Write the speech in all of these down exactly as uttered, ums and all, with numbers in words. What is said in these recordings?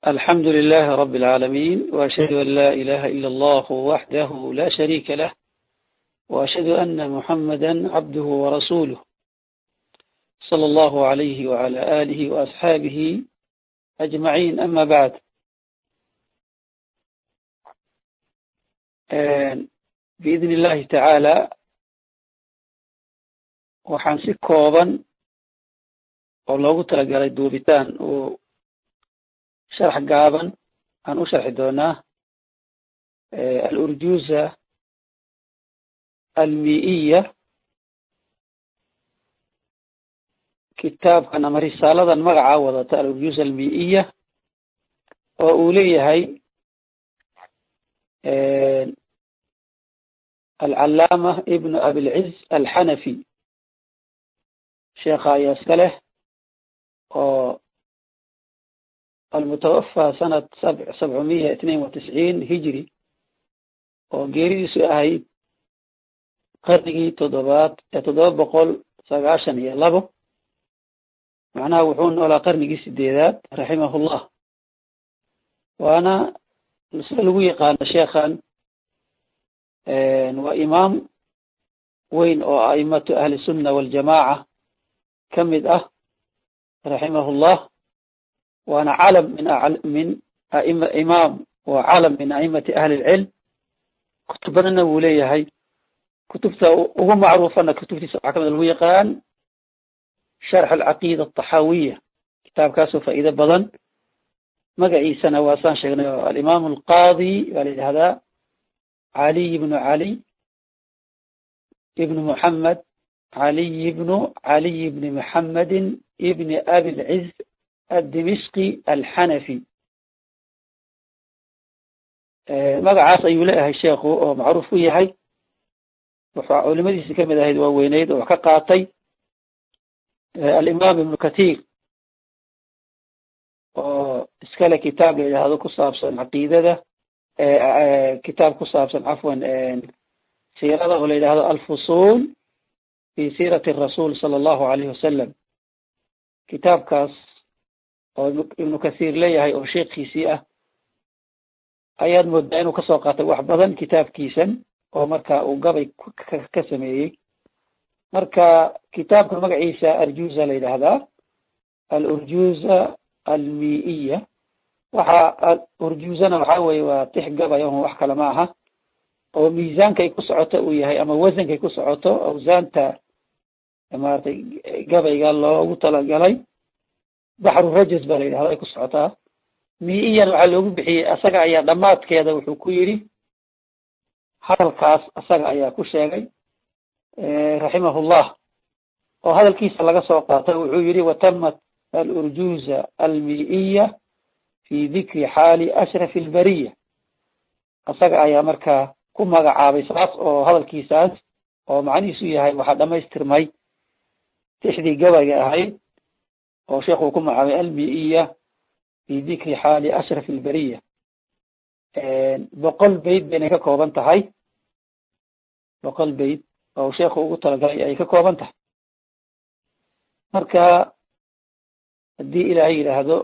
الحمد لله رب العالمين، وأشهد أن لا إله إلا الله وحده لا شريك له، وأشهد أن محمدا عبده ورسوله صلى الله عليه وعلى آله وأصحابه أجمعين. أما بعد، بإذن الله تعالى waxaan si kooban oo loogu talagalay duubitaan oo sharx gaaban aan u sharxi doonaa al-urjuza al-miiya, kitaabkan ama risaaladan magaca wadata al-urjuza al-miiya oo uu leeyahay al-allaama ibn abilciz al-xanafi, sheekha ayaa iska leh oo المتوفى سنة سبعمية اثنين وتسعين هجري oo geeridiisu ahayd qarnigii toddobaad ee toddoba boqol sagaashan iyo labo, macnaha wuxuu noolaa qarnigii sideedaad raximahullah. waana sida lagu yaqaano sheekhan waa imaam weyn oo aimatu ahli sunna waljamaaca ka mid ah raximahullah, waana calam min min aima imaam waa calam min aimati ahli lcilm. kutub badanna wuu leeyahay. kutubta ugu macruufana kutubtiisa waxaa kamid lagu yaqaan sharx alcaqiida altaxaawiya, kitaabkaasoo faa'iido badan. magaciisana waa saan sheegnay oo alimaam alqaadi waa la yidhahdaa caliy ibnu cali ibnu muxamed caliy ibnu caliy ibni muxamedin ibni abilciz الدمشقي الحنفي. magacaas ayuu leeyahay sheekhu oo macruuf u yahay. wuxuu culimadiisi kamid ahayd waaweyneyd oo ka qaatay alimaam ibnu kathir oo iskale kitaab la yidhaahdo ku saabsan caqiidada, kitaab ku saabsan cafwan siirada oo la yidhahdo alfusul fi siirati rasuul sala allahu alayhi wasalam. kitaabkaas oo ibnu kathir leeyahay oo sheekhiisii ah ayaad moodaa inuu kasoo qaatay wax badan kitaabkiisan oo marka uu gabay ka sameeyey. marka kitaabka magaciisa arjuza la yidhaahdaa al-urjuza al-miiya. waxa urjuzana waxaa weye waa tix gabay oo wax kale ma aha, oo miisaankay ku socoto uu yahay ama wasankay ku socoto awsaanta maaragtay gabayga loogu talagalay. baxru rajaz baa la yidhahda ay ku socotaa. miiyan waxaa loogu bixiyey asaga ayaa dhammaadkeeda wuxuu ku yidhi hadalkaas asaga ayaa ku sheegay raximahullah, oo hadalkiisa laga soo qaatay. wuxuu yidhi watamat alurjuza almiiya fi dikri xaali ashrafi albariya. asaga ayaa markaa ku magacaabay saas oo hadalkiisaas oo macnihiisu yahay waxaa dhamaystirmay tixdii gabayga ahayd oo sheekhu ku magacaabay almiiya fi dikri xaali ashraf albariya. boqol bayd baynay ka kooban tahay. boqol bayd oo sheekhu ugu talagalay ay ka kooban tahay. marka haddii ilaahay yidhaahdo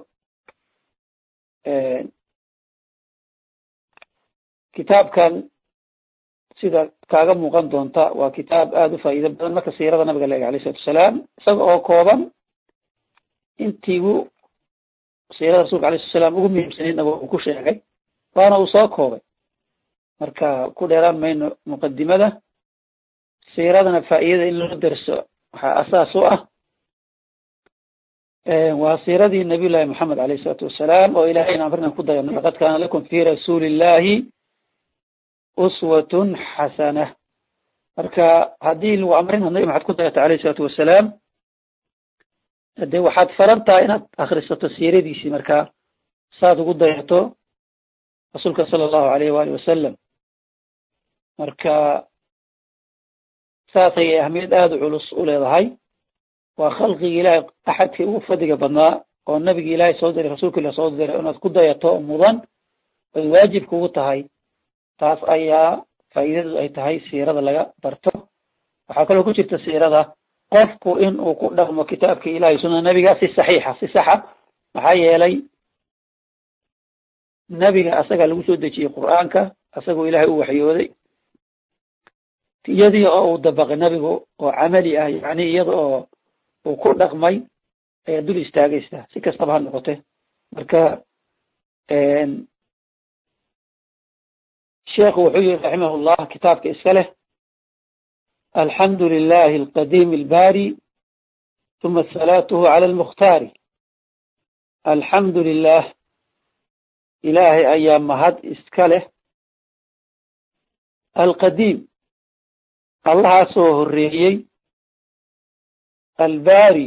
kitaabkan sida kaaga muuqan doonta waa kitaab aada u faa'iido badan marka siirada nabiga la eg alayh isalatu wasalaam, isaga oo kooban intiigu siirada rasulka alayh slat slam ugu muhiimsanaydna uu ku sheegay, waana uu soo koobay. marka ku dheeraan mayno muqadimada. siiradana faa'iidada in loo derso waxaa asaas u ah waa siiradii nabiy llahi moxamed alayh isalaatu wasalaam oo ilahayna amrinan ku dayano laqad kaana lakum fi rasuuli illahi uswatun xasana. marka haddii lagu amrina nabi maxaad ku dayata alayh isalaatu wasalaam, de waxaad faran tahay inaad akrisato siiradiisii markaa saad ugu dayato rasuulka sala allahu alayh waali wasalam. marka saasay ahmiyad aada u culus u leedahay. waa khalqigii ilaahay axadkii ugu fadliga badnaa oo nabigi ilaahay soo diray rasuulka ilah soo diray inaad ku dayato mudan ay waajib kugu tahay. taas ayaa faa'iidadu ay tahay siirada laga barto. waxaa kaloo ku jirta siirada qofku in uu ku dhaqmo kitaabka ilaahay sunna nabiga si saxiixa si saxa, maxaa yeelay nebiga asagaa lagu soo dejiyey qur'aanka asagoo ilaahay u waxyooday iyadii oo uu dabaqay nebigu oo camali ah yani iyada oo uu ku dhaqmay ayaa dul istaagaysaa si kastaba ha noqote marka sheekhu wuxuu yihi raximah llah kitaabka iska leh alxamdu lilahi alqadiim albari uma salaatuhu cala almukhtaari alxamdu lilah ilaahay ayaa mahad iska leh alqadiim allahaasoo horeeyey albari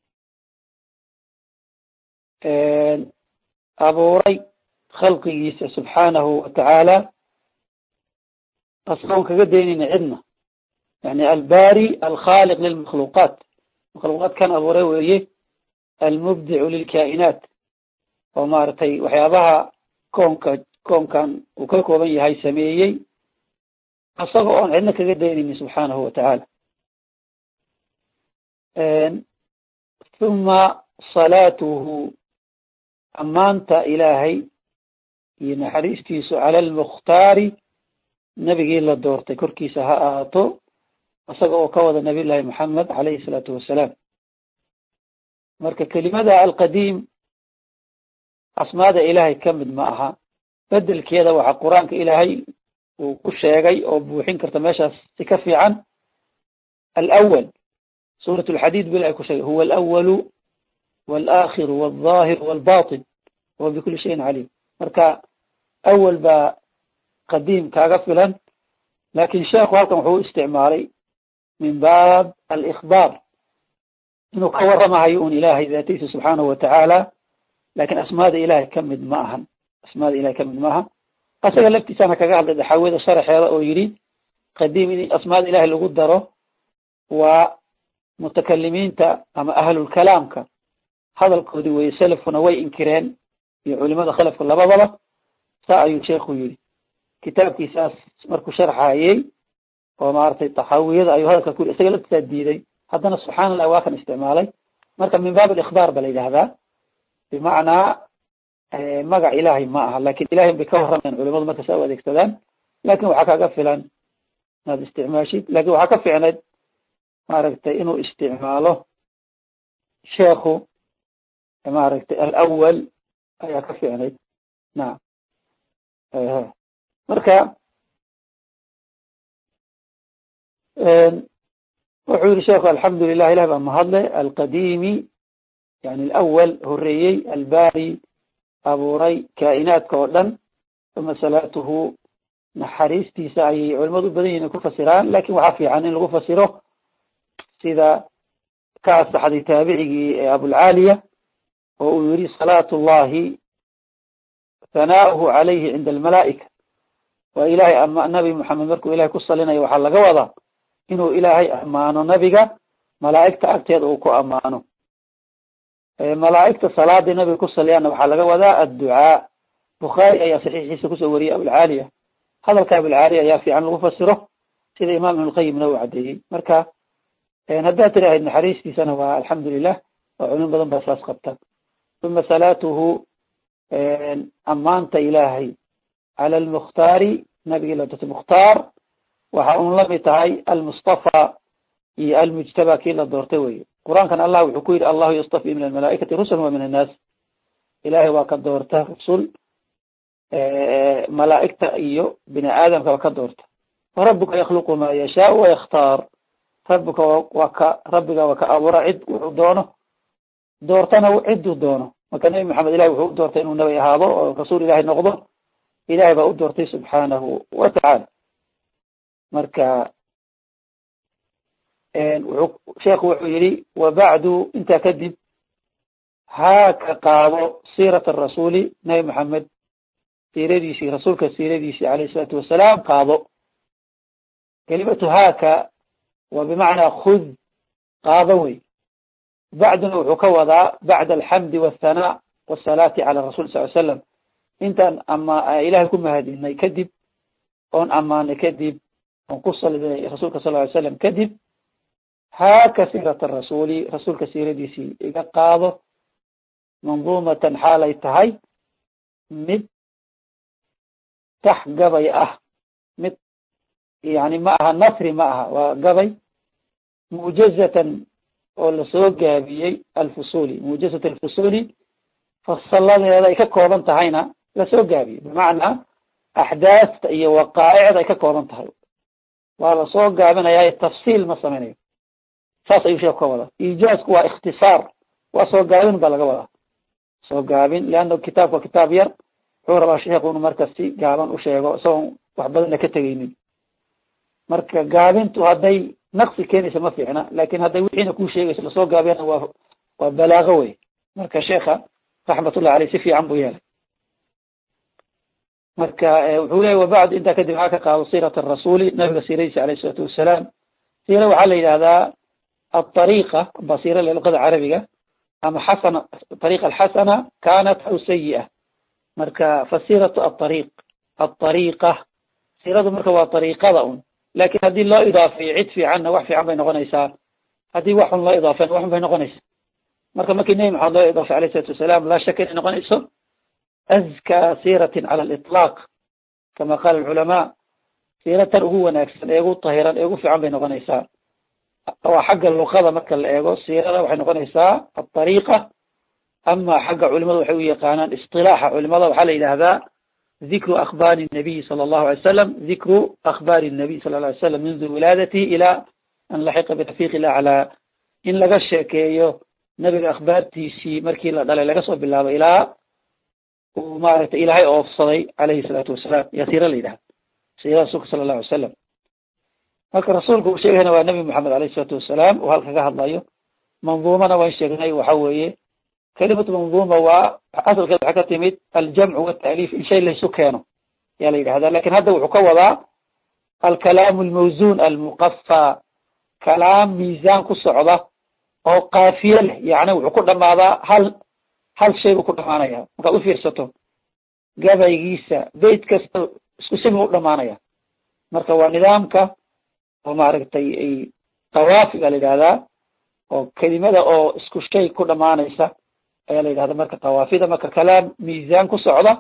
abuuray khalqigiisa subxaanahu watacaala asagoon kaga daynayna cidna yani albari alkhaliq lilmakhluuqaat makhluuqaad kan abuuray weeye almubdicu lilkaa'inaat oo maaragtay waxyaabaha koonka koonkan uu ka kooban yahay sameeyey asagoo oon cidna kaga daynaynin subxaanahu watacaala uma salaatuhu ammaanta ilaahay iyo naxariistiisu cala almukhtaari nebigii la doortay korkiisa ha ahaato isaga oo ka wada nabiy llahi maxamed calayhi salaatu wassalaam marka kelimada alqadiim asmaada ilaahay ka mid ma aha bedelkeeda waxaa qur-aanka ilaahay uu ku sheegay oo buuxin karta meeshaas si ka fiican alawal suurat alxadiid bu ilahay ku sheegay huwa alawalu walaakhiru walظaahiru walbatin wahuwa bikuli shayin caliim marka awal baa qadiim kaaga filan lakin sheekhu halkan wuxuu u isticmaalay min baab alikhbaar inuu ka waramahayo un ilaahay daatiisa subxaanahu watacaala lakin asmaada ilahay ka mid ma ahan asmaada ilahay ka mid ma aha asaga laftiisana kaga hadlay daxaawida sharaxeeda oo yidhi qadiim in asmaada ilahay lagu daro waa mutakalimiinta ama ahlulkalaamka hadalkoodii weye selafkuna way inkireen iyo culimada khalafka labadaba saa ayuu sheekhu yidhi kitaabkiisaas markuu sharxayey oo maaragtay taxawiyada ayuu hadalka ku yidhi isaga laftiisaa diiday haddana subxaana allah waa kan isticmaalay marka min baab alikhbaar ba la yidhahdaa bimacnaa magac ilaahay ma aha lakin ilahay bay ka warramayaan culimadu marka saa u adeegsadaan lakin waxaa kaaga filan inaad isticmaashid lakin waxaa ka ficnayd maaragtay inuu isticmaalo sheekhu maaragtay alawal ayaa ka ficnayd nacam marka wuxuu yihi sheekhu alxamdu lilah ilah baa mahadle alqadiimi yani alawal horeeyey albari abuuray kaa'inaadka oo dhan uma salaatuhu naxariistiisa ayay culimadu u badan yihin ku fasiraan lakin waxaa fiican in lagu fasiro sida ka asaxday taabicigii abulcaaliya oo uu yihi salaatu llahi hanaa'uhu calayhi cinda almalaa'ika waa ilahay ama nabi moxamed markuu ilahay ku salinayo waxaa laga wadaa inuu ilaahay ammaano nabiga malaa'igta agteeda uu ku ammaano malaa'igta salaadii nabiga ku saliyaana waxaa laga wadaa adducaa bukhaari ayaa saxiixiisa kusoo wariyay abulcaaliya hadalka abulcaaliya ayaa fiican lagu fasiro sida imaam ibn lqayimna uu caddeeyey marka haddaad tirahayd naxariistiisana waa alxamdu lilah oo culimo badan baa saas qabta uma salaatuhu ammaanta ilaahay cala almukhtaari nabigii la doortay mukhtaar waxa un lamid tahay almustafa iyo almujtaba kii la doortay weye qur-aankan allah wuxuu ku yidhi allahu yastafi min almalaaikati rusula wa min annaas ilahay waa ka doorta rusul malaa'igta iyo bini aadamkaba ka doorta warabuka yakhluqu ma yashaau wayakhtaar rabuka waa ka rabbiga waa ka abuura cid wuxuu doono doortana ciduu doono marka nabi maxamed ilahay wuxuu u doortay inuu nabi ahaado oo rasuul ilahay noqdo ilahay baa u doortay subxaanahu watacaala marka wuxuu sheekhu wuxuu yihi wabacdu intaa kadib haaka qaado siirat arasuuli nabi maxamed siiradiisii rasuulka siiradiisii alayh isalaatu wasalaam qaado kelimatu haaka waa bimacnaa khud qaado wey bacduna wuxuu ka wadaa bacda alxamdi walhanaa wasalaati cala rasul sal l slam intaan ama ilahay ku mahadinay kadib oon ammaanay kadib oon ku salinay rasuulka sal ly slam kadib haaka siirata rasuuli rasuulka siiradiisii iga qaado manduumatan xaalay tahay mid tax gabay ah mid yani ma aha nasri ma aha waa gabay muujazatan oo lasoo gaabiyey alfusuli muujazat alfusuli fasaladeeda ay ka kooban tahayna lasoo gaabiyey bimacnaa axdaasta iyo waqaa'icda ay ka kooban tahay waa lasoo gaabinayaa tafsiil ma samaynayo saas ayuu sheekh ka wadaa iijaazku waa ikhtisaar waa soo gaabin baa laga wadaa soo gaabin leanna kitaabka waa kitaab yar wuxuu rabaa sheekhu inu marka si gaaban u sheego isagoon wax badanna ka tegaynin marka gaabintu hadday naqsi keenaysa ma fiicna lakin hadday wixiina kuu sheegayso lasoo gaabiyana waa waa balaago wey marka sheekha raxmatullahi aleyh si fiican buu yeelay marka wuxuu leeyay wabacd intaa kadib waxaa ka qaado siirat arasuuli nabiga siiradiisa aleyh isalaatu wassalaam siira waxaa la yidhahdaa aariqa ba siira luqada carabiga ama xasana ariqa alxasana kanat aw sayi'a marka fasiratu aariq aariqa siiradu marka waa ariiqada un lakin haddii loo idaafeeyo cid fiicanna wax fiican bay noqonaysaa haddii wax un loo idaafeyn wax un bay noqonaysaa marka markii nebi maxamed loo idaafay alayh isalatu wasalaam laa shaka inay noqonayso azka siiratin cala aliطlaaq kama qaala alculamaa siiratan ugu wanaagsan ee ugu tahiran ee ugu fiican bay noqonaysaa waa xagga luqada marka la eego siirada waxay noqonaysaa aariqa ama xagga culimada waxay u yaqaanaan isilaaxa culimada waxaa la yidhahdaa dikru akhbaari الnabiy salى الlahu alay slam dikru akhbaari الnabiy sala ه alay slam mundu wilaadatihi ilaa an laxiqa birafiq ilaclaa in laga sheekeeyo nabiga akhbaartiisii markii la dhalay laga soo bilaabo ilaa uu maaragtay ilaahay oofsaday alayhi الsalaatu wasalaam yaa siira la yidhahda siirada rasuulka sala الlahu alay salam marka rasuulka uu sheegayna waa nabi moxamed alayh الsalaatu wasalaam oo halka ka hadlayo manduumana waan sheegnay waxa weeye kelimatu manduuma waa asalkeed waxaa ka timid aljamcu wataaliif in shay laysu keeno yaa la yidhahda lakin hadda wuxuu ka wadaa alkalaamu almawzun almuqafa kalaam miisaan ku socda oo kaafiye leh yani wuxuu ku dhamaadaa hal hal shay buu ku dhamaanaya markaad ufiirsato gabaygiisa beyt kasta isku si buu u dhamaanaya marka waa nidaamka oo maaragtay kawaafi baa la yidhahdaa oo kelimada oo isku shay ku dhamaanaysa ayaa la yidhahda marka kawaafida marka kalaam miisaan ku socda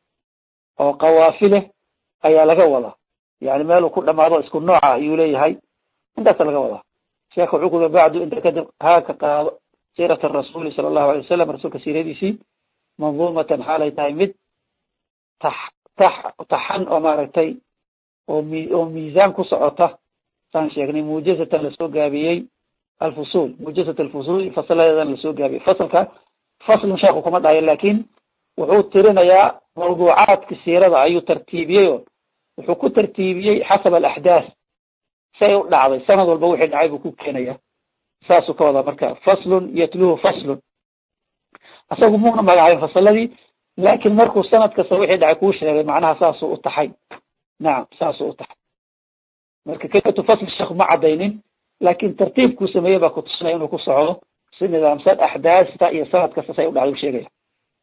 oo kawaafi leh ayaa laga wadaa yani meeluu ku dhamaado isku nooca ayuu leeyahay intaasa laga wadaa sheekh wuxuu kuda bacdu inta kadib haaka qaado siirat arasuuli sala allahu alay wasalam rasuulka siiradiisii manduumatan xaalay tahay mid tax tax taxan oo maaragtay oo mi oo miisaan ku socota saan sheegnay muujazatan lasoo gaabiyey alfusul muujazat alfusul fasaladeedan lasoo gaabiyey fasalka faslun sheekhu kuma dhahayo lakin wuxuu tirinayaa mawduucaadka siirada ayuu tartiibiyey oo wuxuu ku tartiibiyey xasab alaxdaas say u dhacday sanad walba wixii dhacay buu ku keenaya saasuu ka wadaa marka faslun yatluhu faslun asagu muuna magacaabin fasaladii lakin markuu sanad kasta wixii dhacay kuu sheegay macnaha saasuu u taxay nacam saasuu u taxay marka kelimatu fasl sheekh ma caddaynin lakin tartiibkuu sameeyey baa kutusinaya inuu ku socdo si nidaamsan axdaasta iyo sanad kasta say u dhacday u sheegaya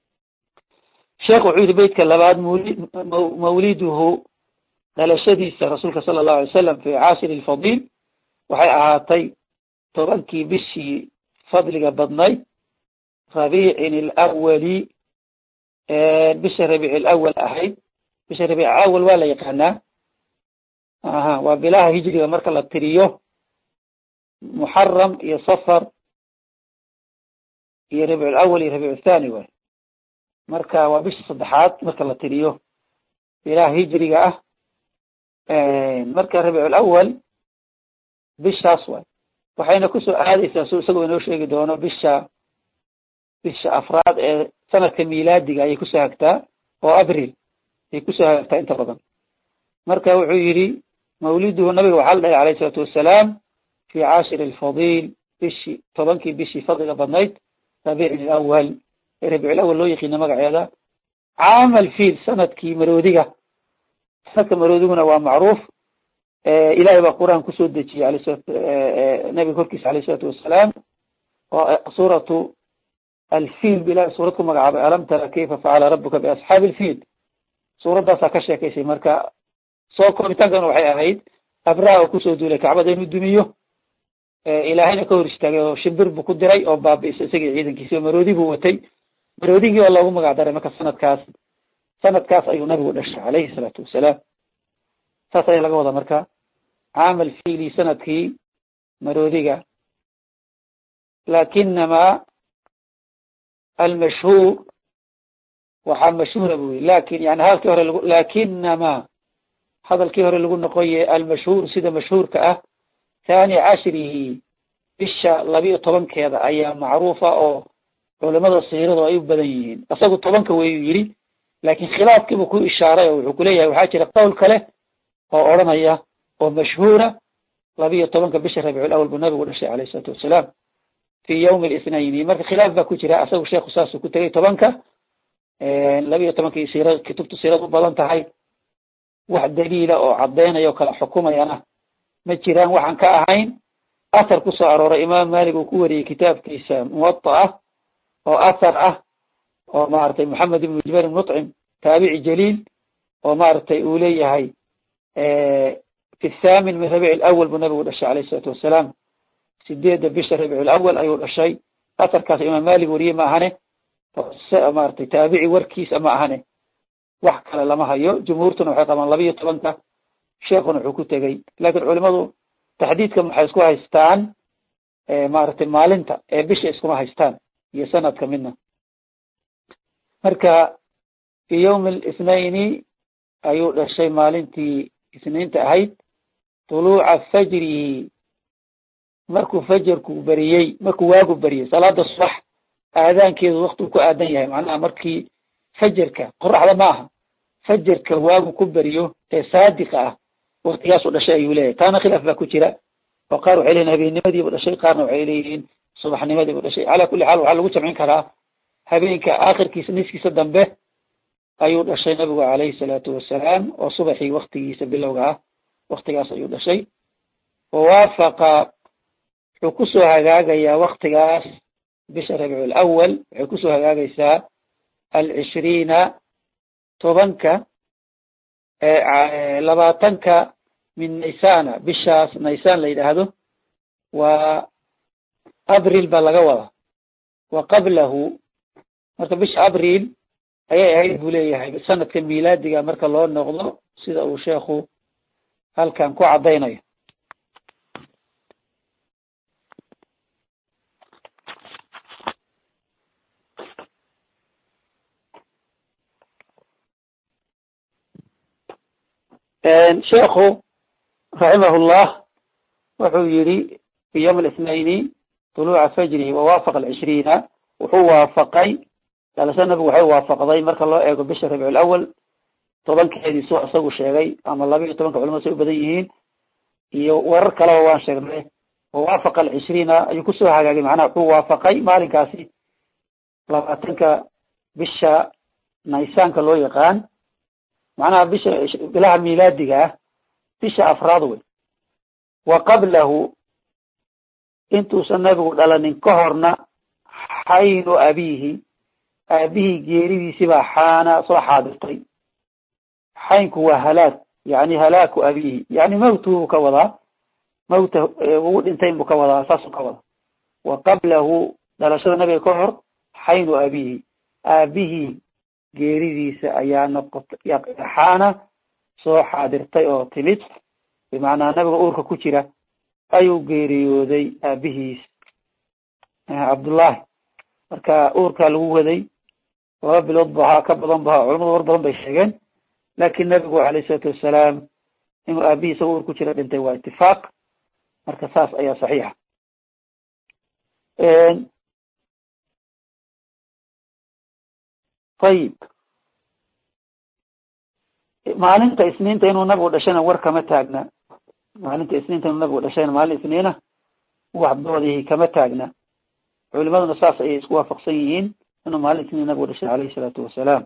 sheekh wuxuu yihi beytka labaad mawli mawliduhu dhalashadiisa rasuulka sala allahu alay wasalam fi caashiri lfadiil waxay ahaatay tobankii bishii fadliga badnayd rabiicin alawali bisha rabiic alawal ahayd bisha rabiic alawal waa la yaqaanaa aha waa bilaha hijriga marka la tiriyo muxaram iyo safar iyo rabiic alawal iyo rabiic athani waay marka waa bisha saddexaad marka la tiriyo bilaha hijriga ah marka rabiic alawal bishaas waay waxayna kusoo aadaysaa su isagoo inoo sheegi doono bisha bisha afraad ee sanadka milaadiga ayay kusoo hagtaa oo abril ayay kusoo hagtaa inta badan marka wuxuu yidhi mawliduhu nabiga waxaa la dhahay alayh isalaatu wassalaam fi caashiri alfadiil bishii tobankii bishii fadliga badnayd rabiic alawal ee rabiic alawal loo yaqiina magaceeda caamal fiil sanadkii maroodiga sanadka maroodiguna waa macruuf ilahay baa qur-aan kusoo dejiyey ala nabiga korkiisa alayh isalaatu wassalaam oo suuratu alfiil ba ilahay suurad ku magacaabay alam tara kayfa facala rabuka biasxaabi alfiil suuraddaasaa ka sheekaysay marka soo koobitaankana waxay ahayd abraha oo kusoo duulay kacbada inuu dumiyo ilaahayna ka hor istaagay oo shimbir buu ku diray oo baabi'isay isagii ciidankiisi oo maroodi buu watay maroodigii oo loogu magac daray marka sanadkaas sanadkaas ayuu nabigu dhashay calayhi salaatu wasalaam. saas ayaa laga wadaa marka caamal fiili sanadkii maroodiga. laakinamaa almashhuur waxaa mashhuura bu yii lakin yani hadalkii hore lag laakinamaa hadalkii hore lagu noqoye almashhuur sida mashhuurka ah thani cashrihi bisha labiyo tobankeeda ayaa macruufa oo culamada siiradu ay u badan yihiin. isagu tobanka wayuu yidhi laakin khilaafkiibuu ku ishaaray oo wuxuu kuleeyahay waxaa jira qowl kale oo odhanaya oo mashhuura labiyo tobanka bisha rabiicul awal buu nabigu dhashay calayhi salaatu wasalaam fi yawmi lithnayni. marka khilaaf baa ku jira. asagu sheekhu saasuu ku tegay tobanka labiyo tobankii siira kutubtu siirad u badan tahay. wax daliila oo caddaynaya oo kala xukumayana ma jiraan waxaan ka ahayn athar kusoo arooray imaam malik uu ku wariyey kitaabkiisa muwatta ah oo athar ah oo maaragtay moxamed ibnu jubair ibn muطcim taabici jaliil oo maaragtay uu leeyahay fi thamin min rabiic alawal buu nabigu dhashay calayhi salaatu wasalaam. sideedda bisha rabiic alawal ayuu dhashay. atharkaas imaam malik wariyey ma ahane maaragtay taabici warkiisa ma ahane wax kale lama hayo. jumhuurtuna waxay qabaan labiyo tobanka sheekuna wuxuu ku tegey. lakin culimadu taxdiidkan waxay isku haystaan maaragtay maalinta ee bisha iskuma haystaan iyo sanadka midna. marka fi yawmi lithnayni ayuu dhashay maalintii isniinta ahayd tuluuca fajrihi markuu fajarku beriyey markuu waagu beriyey salaada subax aadaankeedu waktigu ku aadan yahay macnaha markii fajarka qoraxda ma aha fajarka waagu ku beriyo ee saadiqa ah waktigaasu dhashay ayuu leeyahay. taana khilaaf baa ku jira oo qaar waxay leeyihin habeennimadiibu dhashay qaarna waxay leeyihiin subaxnimadiibu dhashay. calaa kulli xaal waxaa lagu jamcin karaa habeenka aakhirkiisa niskiisa dambe ayuu dhashay nabigu calayhi salaatu wasalaam oo subaxii waktigiisa bilowga ah waktigaas ayuu dhashay. wawaafaqa wuxuu kusoo hagaagayaa waktigaas bisha rabiic alawal waxay kusoo hagaagaysaa alcishriina tobanka labaatanka min naysana bishaas naysaan la yidhaahdo waa abril baa laga wadaa wa qablahu marka bisha abril ayay ahayd buu leeyahay sanadka milaadiga marka loo noqdo sida uu sheekhu halkan ku caddaynayo. sheekhu raximahullah wuxuu yihi fi yawm lithnayni tuluuca fajrihi wawaafaqa alcishriina wuxuu waafaqay dalasa nabigu waxay waafaqday marka loo eego bisha rabiic alawal tobankeedii soo isagu sheegay ama labiiyo tobanka culamada say u badan yihiin iyo warar kaleba waan sheegnay. wawaafaqa alcishriina ayuu kusoo hagaagay macnaha wuxuu waafaqay maalinkaasi labaatanka bisha naysaanka loo yaqaan macnaha bisha bilaha milaadiga ah bisha afraad wey. wa qablahu intuusan nabigu dhalanin ka horna xaynu abiihi aabihii geeridiisibaa xaana soo xaadirtay. xaynku waa halaag yani halaaku abiihi yani mawtuhu buu ka wadaa mawta ugu dhintay buu ka wadaa saasuu ka wadaa. wa qablahu dhalashada nabiga ka hor xaynu abiihi aabihii geeridiisa ayaa noqotay xaana soo xaadirtay oo timid bimacnaa nabiga uurka ku jira ayuu geeriyooday aabihiis cabdullaahi. marka uurkaa lagu waday laba bilood bu ahaa ka badan bu ahaa culamadu war badan bay sheegeen laakin nabigu alayh isalaatu wasalaam inuu aabihi isaga uur ku jira dhintay waa itifaaq. marka saas ayaa saxiixa. ayib maalinta isniinta inuu nabigu dhashayna war kama taagna maalinta isniinta inuu nabigu dhashayna maalin isniina wax doodihii kama taagna. culimaduna saas ayay isku waafaqsan yihiin inuu maalin isniin nabigu dhashay calayhi salaatu wasalaam.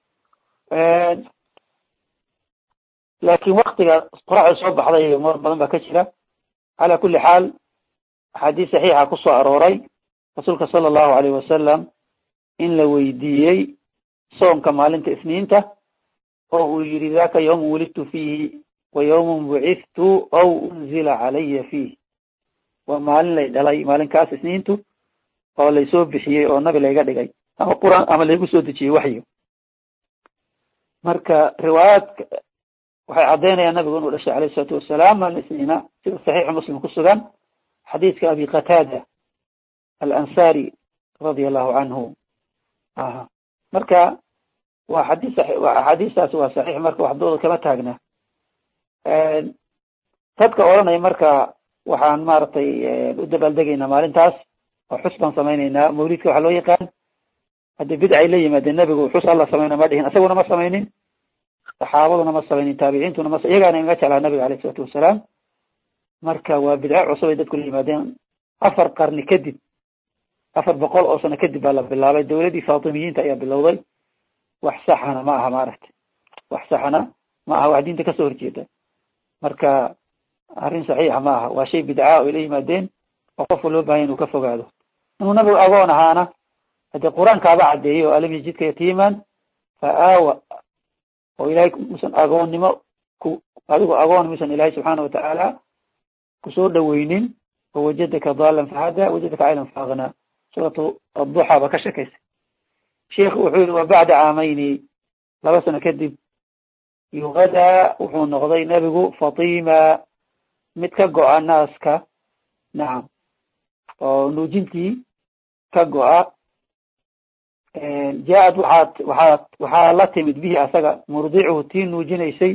laakin waktiga qoraxda soo baxday umar badan baa ka jira. calaa kulli xaal axaadiis saxiixa kusoo arooray rasuulka sala allahu alayhi wasalam in la weydiiyey soonka maalinta isniinta oo uu yihi daka yawma wulidtu fiihi wa yawman bucithtu aw unzila calaya fiih. waa maalin lay dhalay maalinkaas isniintu oo laysoo bixiyey oo nabi layga dhigay ama quraan ama laygu soo dejiyey waxyo. marka riwaayaadka waxay caddaynayaan nabigu inuu dhashay alayh isalaatu wasalaam maalin isniina sida saxiixa muslim ku sugan xadiidka abi qataada alansari radia allahu canhu aha marka waa xadiis axaadiistaas waa saxiix marka waxdooda kama taagna dadka odhanaya marka waxaan maaragtay u dabaaldegaynaa maalintaas oo xus baan samaynaynaa mawlidka waxaa loo yaqaan haddii bidcay la yimaadeen nebigu xus alla samayna ma dhihin isaguna ma samaynin saxaabaduna ma samaynin taabiciintuna ma iyagaana inaga jeclaa nabiga alayh isalaatu wasalaam marka waa bidco cusub ay dadku la yimaadeen afar qarni kadib afar boqol oo sano kadib baa la bilaabay dawladdii faatimiyiinta ayaa bilowday wax saxana ma aha maaragtay wax saxana ma aha wax diinta kasoo horjeeda marka arrin saxiixa ma aha waa shay bidca oo ay la yimaadeen oo qofka loo bahanya inuu ka fogaado inuu nabigu agoon ahaana haddii qur-aankaaba caddeeyo alam yajidka yatiiman fa aawa oo ilahay musan agoonnimo ku adigu agoon musan ilahay subxaana watacaala kusoo dhaweynin wawajadaka dalan fahada wajadaka caylan faagna suuratu adduxa ba ka shekaysa sheikhu wuxuu yihi wa bacda caamayni laba sano kadib yugadaa wuxuu noqday nebigu fatima mid ka go-a naaska nacam oo nuujintii ka go-a jaa-ad waxaad waxaad waxaa la timid bihi asaga murdicuhu tii nuujinaysay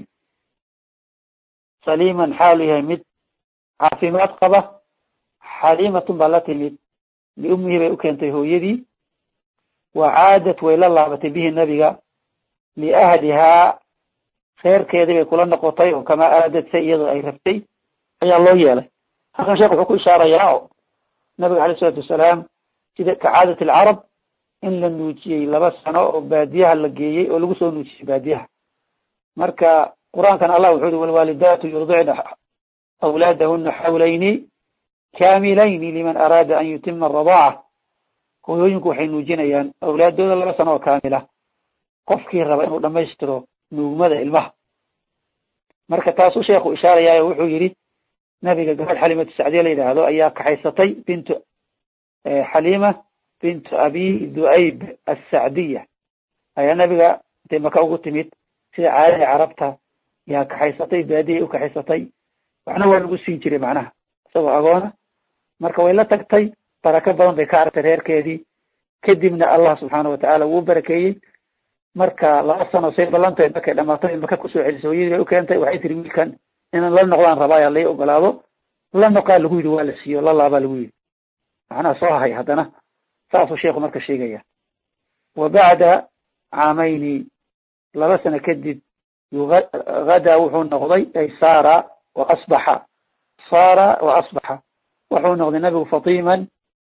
saliiman xaalu yahay mid caafimaad qaba xaliimatun baa la timid liummihi bay u keentay hooyadii wa caadad way la laabatay bihi nebiga liahlihaa reerkeedii bay kula noqotay oo kamaa aadadsay iyadoo ay rabtay ayaa loo yeelay halkan sheekh wuxuu ku ishaarayaa oo nabiga alayh isalaatu wasalaam sida ka caadat alcarab in la nuujiyey laba sano oo baadiyaha la geeyey oo lagu soo nuujiyey baadiyaha marka qur-aankan allah wuxuu yihi walwaalidaatu yurdicna awlaadahuna xawlayni kaamilayni liman araada an yutima aradaaca hooyooyinku waxay nuujinayaan awlaadooda laba sano oo kaamila qofkii raba inuu dhamaystiro nuugmada ilmaha marka taasuu sheekhu ishaarayaayo wuxuu yidhi nabiga gabadh xalimatu sacdiya la yidhaahdo ayaa kaxaysatay bintu xalima bintu abi du'ayb assacdiya ayaa nabiga intay maka ugu timid sida caadadii carabta yaa kaxaysatay baadiyay u kaxaysatay waxna waa lagu siin jiray macnaha isagoo agoona marka way la tagtay barako badan bay ka aragtay reerkeedii kadibna allah subxaana watacaala wuu barakeeyey marka laba sano say ballantahay markay dhamaatay maka kusoo celisay hooyadii bay u keentay waxay tiri wiilkan inaan la noqdaan rabaayaa lai ogolaado la noqaa lagu yidhi waa la siiyo la laabaa lagu yidhi macnaha soo hahay haddana saasuu sheekhu marka sheegaya wa bacda caamayni laba sano kadib yugadaa wuxuu noqday ay saara wa asbaxa saara wa asbaxa wuxuu noqday nabigu fatiman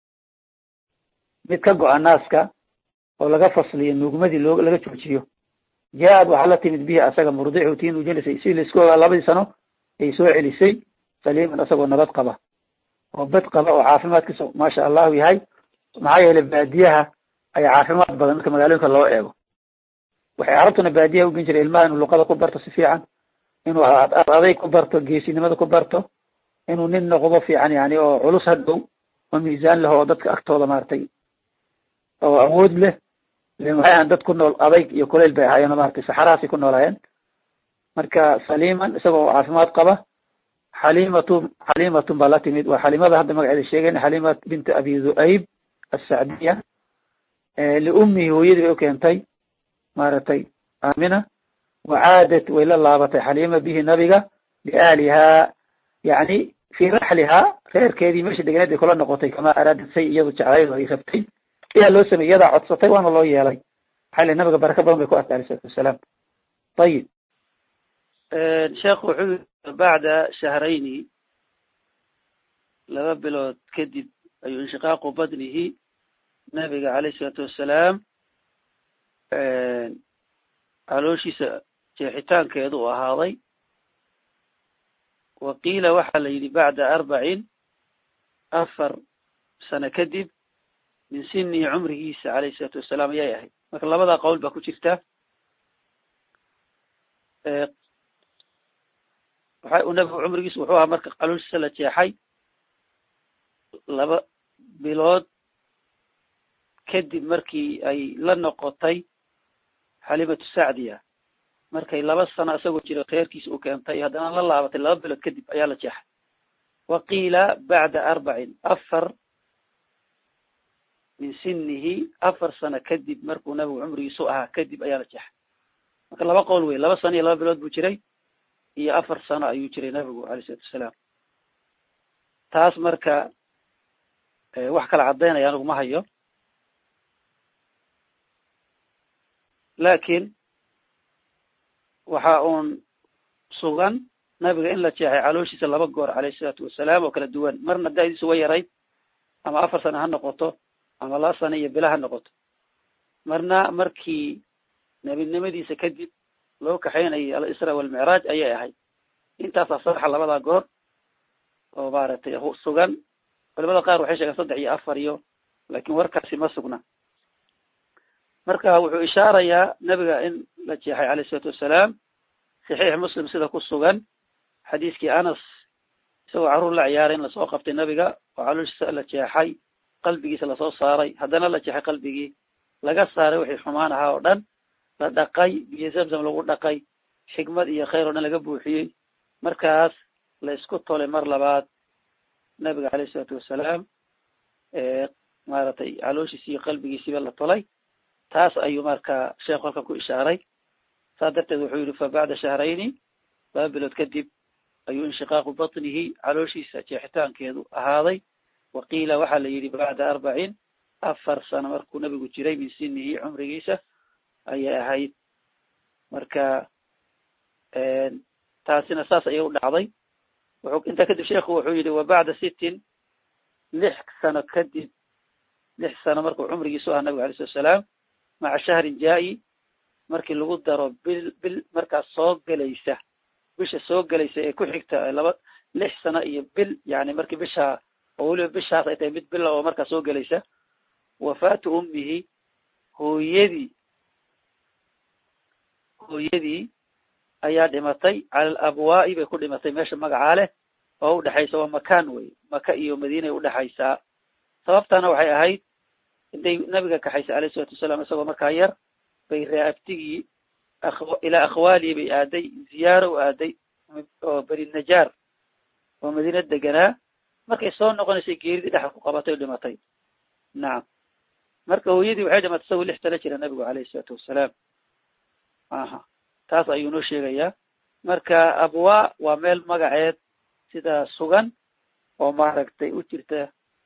mid ka go-a naaska oo laga fasliyo nuugmadii loo laga joojiyo jaa-ad waxaa la timid bihi asaga murdicu tii nuujinaysay si laisku ogaa labadii sano ay soo celisay saliiman isagoo nabad qaba oo bad qaba oo caafimaadkiisa maasha allahu yahay maxaa yeelay baadiyaha ayaa caafimaad badan marka magaalooyinka loo eego waxay carabtuna baadiyaha ugen jiray ilmaha inuu luqada ku barto si fiican inuu aday ku barto geesinimada ku barto inuu nin noqdo fiican yani oo culus hadhow oo miisaan leh oo dadka agtooda maaragtay oo awood leh waxay ahaan dad ku nool adayg iyo kuleyl bay ahaayeen maaragtay saxarahaasay ku noolaayeen marka saliiman isagoo caafimaad qaba xalimatun xalimatun baa la timid waa xalimada hadda magaceeda sheegeen xalima binta abi du'ayb assacdiya liummihi hooyadii bay u keentay maaragtay aamina wacaadad way la laabatay xalima bihi nabiga liahlihaa yani fii raxlihaa reerkeedii meesha deganeed ay kula noqotay kamaa araadad say iyadu jeclayd oo ay rabtay ayaa loo sameeyey iyadaa codsatay waana loo yeelay maxaa le nabiga baraka badan bay ku artay alayh isalaatu wasalaam ayib sheekhu wuxuu bacda shahrayni laba bilood kadib ayuu inshiqaaqu badnihi nabiga alayh isalaatu wasalaam calooshiisa jeexitaankeedu u ahaaday waqiila waxaa la yidhi bacda arbacin afar sano kadib min sini cumrigiisa alayh isalaatu wasalaam ayay ahayd marka labadaa qowl baa ku jirta waxa nabigu cumrigiisa wuxuu ahaa marka calooshiisa la jeexay laba bilood kadib markii ay la noqotay xalimatu sacdiya markay laba sano isagoo jiro kheyrkiisa uu keentay haddana la laabatay laba bilood kadib ayaa la jeexay waqiila bacda arbacin afar min sinihi afar sano kadib markuu nabigu cumrigiisu ahaa kadib ayaa la jeexay marka laba qowl wey laba sano iyo laba bilood buu jiray iyo afar sano ayuu jiray nabigu alayh isalatu wasalaam taas marka wax kala caddaynaya anigu ma hayo laakiin waxa uun sugan nabiga in la jeexay calooshiisa laba goor alayhi isalaatu wasalaam oo kala duwan marna da'diisu way yarayd ama afar sano ha noqoto ama laba sano iyo bila ha noqoto marna markii nebinimadiisa kadib loo kaxaynayay al-isra walmicraaj ayay ahayd intaasaa sadexa labadaa goor oo maaragtay sugan culamada qaar waxay sheegeen saddex iyo afar iyo laakiin warkaasi ma sugna marka wuxuu ishaarayaa nabiga in la jeexay alayh isalaatu wasalaam saxiix muslim sida ku sugan xadiiskii anas isagoo carruur la ciyaaray in lasoo qabtay nabiga oo calooshiisa la jeexay qalbigiisa lasoo saaray haddana la jeexay qalbigii laga saaray wixii xumaan ahaa oo dhan la dhaqay biyo zamzam lagu dhaqay xikmad iyo khayr oo dhan laga buuxiyey markaas la isku tolay mar labaad nabiga alayh isalaatu wasalaam maaragtay calooshiisi iyo qalbigiisiiba la tolay taas ayuu marka sheekhu halkan ku ishaaray saas darteed wuxuu yihi fa bacda shahrayni laba bilood kadib ayuu inshiqaaqu batnihi calooshiisa jeexitaankeedu ahaaday waqiila waxaa la yidhi bacda arbacin afar sano markuu nabigu jiray min sinihi cumrigiisa ayay ahayd marka taasina saas ayay u dhacday wuxuu intaa kadib sheekhu wuxuu yidhi wa bacda sittin lix sano kadib lix sano markuu cumrigiisu ahaa nabigu alay slat salaam maca shahrin jaa-i markii lagu daro bil bil markaas soo gelaysa bisha soo gelaysa ee ku xigta laba lix sano iyo bil yani markii bisha oo weliba bishaas ay tahay mid bila oo markaas soo gelaysa wafaatu ummihi hooyadii hooyadii ayaa dhimatay cala alabwaa'i bay ku dhimatay meesha magacaa leh oo udhexaysa waa makaan wey maka iyo madiinay udhexaysaa sababtana waxay ahayd intay nabiga kaxaysay alayh isalatu wasalaam isagoo markaa yar bay raabtigii ilaa akhwaalii bay aaday ziyaaro u aaday oo beri najaar oo madiina deganaa markay soo noqonaysay geeridii dhexda ku qabatay o dhimatay nacam marka hooyadii waxay dhimatay isagoo lix tala jira nabigu alayh isalaatu wasalaam aha taas ayuu noo sheegayaa marka abwaa waa meel magaceed sida sugan oo maaragtay u jirta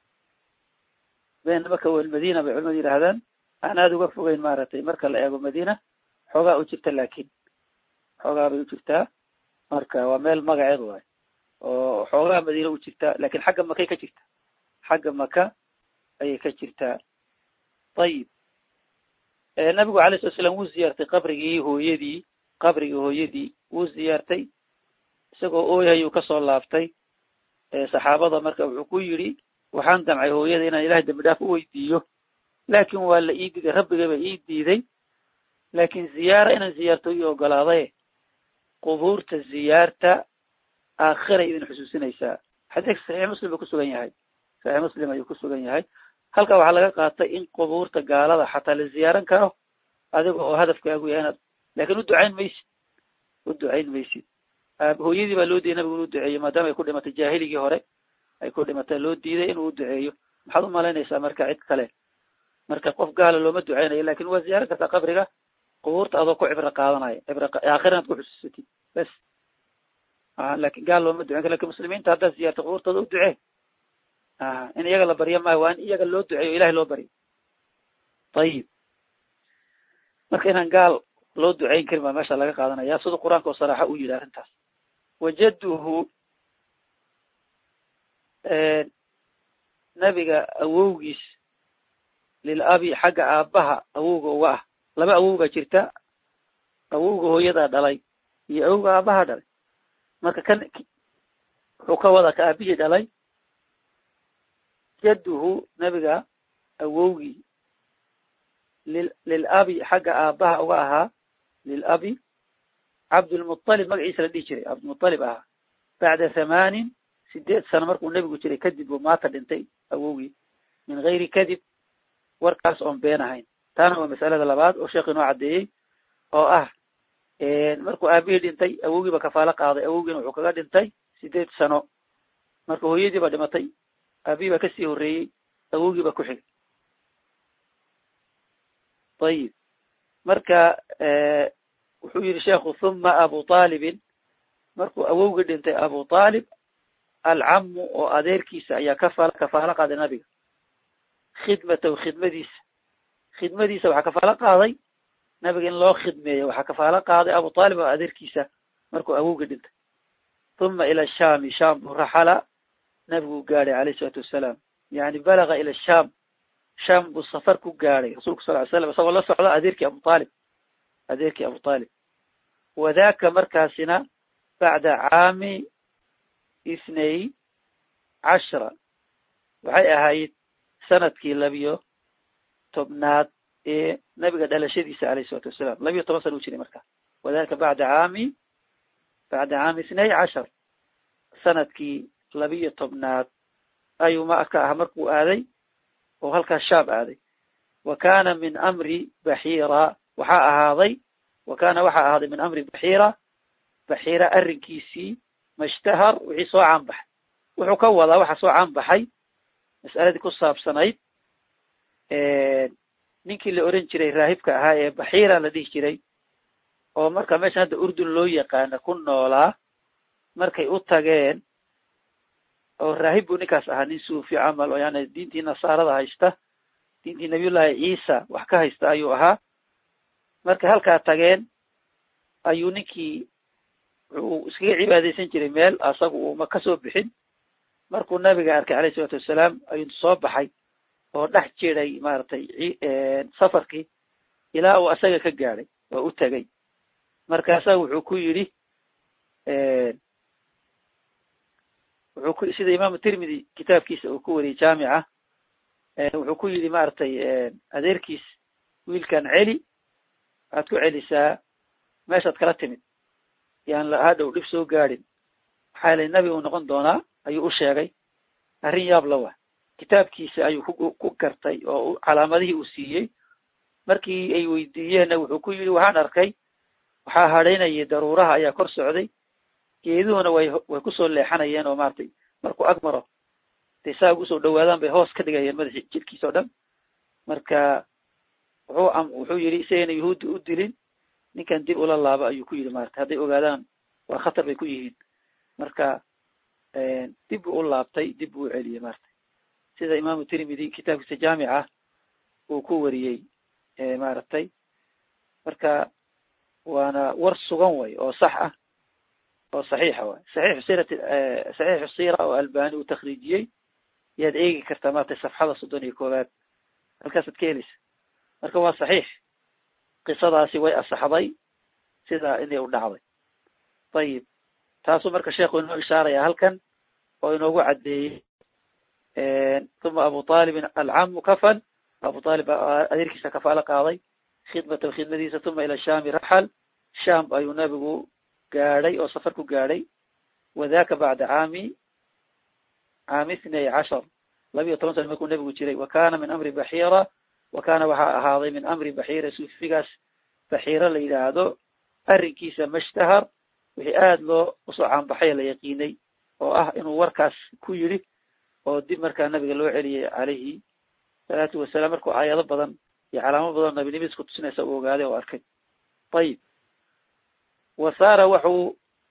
been maka walmadiina bay culimadu yidhahdaan aan aada uga fogeyn maaragtay marka la eego madiina xoogaa u jirta laakiin xoogaa bay u jirtaa marka waa meel magaceed waayo oo xoogaa madiina u jirta lakin xagga makay ka jirta xagga maka ayay ka jirtaa ayib nabigu alay slat slam wuu ziyaartay qabrigii hooyadii qabrigii hooyadii wuu ziyaartay isagoo ooyhayuu kasoo laabtay saxaabada marka wuxuu ku yidhi waxaan damcay hooyada inaan ilahay dambi dhaaf u weydiiyo laakin waa la ii diiday rabbigaba ii diiday laakin ziyaara inaan ziyaarto ii ogolaaday qubuurta ziyaarta aakhiray idin xusuusinaysaa xadiiska saxiix muslim buu kusugan yahay saxiix muslim ayuu kusugan yahay halkaa waxaa laga qaatay in qubuurta gaalada xataa la ziyaaran karo adiga oo hadafkaagu yahay inaad lakin u ducayn maysid u ducayn maysid hooyadii baa loo diiday nabigu inuu duceeyo maadaama ay ku dhimatay jaahiligii hore ay ku dhimatay loo diiday inuu duceeyo maxaad u malaynaysaa marka cid kale marka qof gaala looma duceynayo lakin waa ziyaaran kartaa qabriga qubuurta adoo ku cibro qaadanayo cibro aakhira inaad ku xusuusatid bas lakin gaal looma duceyn karo lakin muslimiinta haddaad ziyaarta qubuurtooda u ducee in iyaga la baryo maayo waa in iyaga loo duceeyo ilahay loo baryo ayib marka inaan gaal loo duceyn karin baa meesha laga qaadanaya sida qur-aanka oo saraaxa u yidhi arrintaas wajaduhu nabiga awowgiis lil abi xagga aabaha awowga uga ah laba awowga jirta awowga hooyadaa dhalay iyo awowga aabaha dhalay marka kan wuxuu ka wada ka aabihii dhalay jaduhu nabiga awowgii lil lil abi xagga aabaha uga ahaa lil abi cabdulmuطalib magaciisa la dhihi jiray cabdulmuطalib ahaa bacda hamaanin sideed sano markuu nebigu jiray kadib buu maata dhintay awowgii min gayri kadib warkaas oon been ahayn taana waa mas'alada labaad oo sheekh inoo caddeeyey oo ah markuu aabihii dhintay awowgiiba kafaalo qaaday awowgiina wuxuu kaga dhintay sideed sano marka hooyadiiba dhimatay aabihii baa kasii horreeyey awowgiiba ku xigay ayib marka wuxuu yidhi sheekhu huma abu aalibin markuu awowgii dhintay abu aalib alcamu oo adeerkiisa ayaa kafaala kafaalo qaaday nabiga khidmatahu khidmadiisa khidmadiisa waxaa kafaalo qaaday nabiga in loo khidmeeyo waxaa kafaalo qaaday abu aalib oo adeerkiisa markuu awowgii dhintay huma ila shaami sham buu raxala nabigu gaadhay alayh isalaatu wassalaam yani balaga ila sham sham buu safar ku gaadhay rasuulku sal ly slam isagoo la socda adeerkii abu aalib adeerkii abu aalib wadaka markaasina bacda caami ithnay cashra waxay ahayd sanadkii labiyo tobnaad ee nabiga dhalashadiisa alayh isalaatu wassalaam labiyo toban sana u jiray markaa wadalika bacda caami bacda caami ithnay cashar sanadkii labiyo tobnaad ayuu ma ka ah markuu aaday oo halkaas shaam aaday wa kana min amri baxiira waxaa ahaaday wa kana waxaa ahaaday min amri baxiira baxiira arrinkiisii mashtahar wixii soo caan baxay wuxuu ka wadaa waxa soo caan baxay mas'aladii ku saabsanayd ninkii la oran jiray raahibka ahaa ee baxiira la dhihi jiray oo marka meeshan hadda urdun loo yaqaana ku noolaa markay u tageen oo raahib buu ninkaas ahaa nin suufi camal oo yani diintii nasaarada haysta diintii nabiyullaahi ciisa wax ka haysta ayuu ahaa markay halkaa tageen ayuu ninkii wuxuu iskaga cibaadaysan jiray meel asaga uuma kasoo bixin markuu nabiga arkay alayh isalaatu wassalaam ayuu soo baxay oo dhex jiray maaragtay safarkii ilaa uu asaga ka gaadhay oo u tegay markaasa wuxuu ku yidhi wuxuu ku sida imaamu tirmidi kitaabkiisa uu ku wariyey jaamica wuxuu ku yidhi maaragtay adeerkiis wiilkan celi waxaad ku celisaa meeshaad kala timid yaan hadhow dhib soo gaadhin maxaa yeelay nabi uu noqon doonaa ayuu u sheegay arrin yaab la wa kitaabkiisa ayuu ku ku gartay oo calaamadihii uu siiyey markii ay weydiiyeenna wuxuu ku yidhi waxaan arkay waxaa hadhaynayay daruuraha ayaa kor socday geeduhuna way way kusoo leexanayeen oo maaragtay markuu ag maro day saa ugu soo dhawaadaan bay hoos ka dhigayeen madaxi jidhkiisa o dhan marka wuxuu am wuxuu yidhi isagayna yuhuudda u dilin ninkan dib ula laabo ayuu ku yidhi maarata hadday ogaadaan waa khatar bay ku yihiin marka dib buu u laabtay dib buu u celiyey maarata sida imaamu tirmidi kitaabkiisa jaamica uu ku wariyey maaragtay marka waana war sugan way oo sax ah oo saxiixa waay saxiixu siirati saxiixu siira oo albani uu takhriijiyey yaad eegi kartaa maaragtay safxada soddon iyo koowaad halkaasaad ka helaysa marka waa saxiix qisadaasi way asaxday sidaa inay u dhacday ayib taasuu marka sheekhu inoo ishaaraya halkan oo inoogu caddeeyey uma abu aalibin alcamu kafan abu aalib adeerkiisa kafaalo qaaday khidmatahu khidmadiisa uma ila shaami raxal sham ayuu nabigu gaadhay oo safar ku gaadhay wadaka bacda caami caami ithnay cashar labiyo toban sana markuu nabigu jiray wa kana min amri baxiira wa kana waxaa ahaaday min amri baxiira suufigaas baxiira la yidhaahdo arrinkiisa mashtahar wixii aada loo usoo caanbaxay la yaqiinay oo ah inuu warkaas ku yidhi oo dib markaa nabiga loo celiyey calayhi salaatu wasalaam markuu aayado badan iyo calaamo badan nabinimadiis ku tusinaysa uu ogaaday oo arkay ayib wa saara wuxuu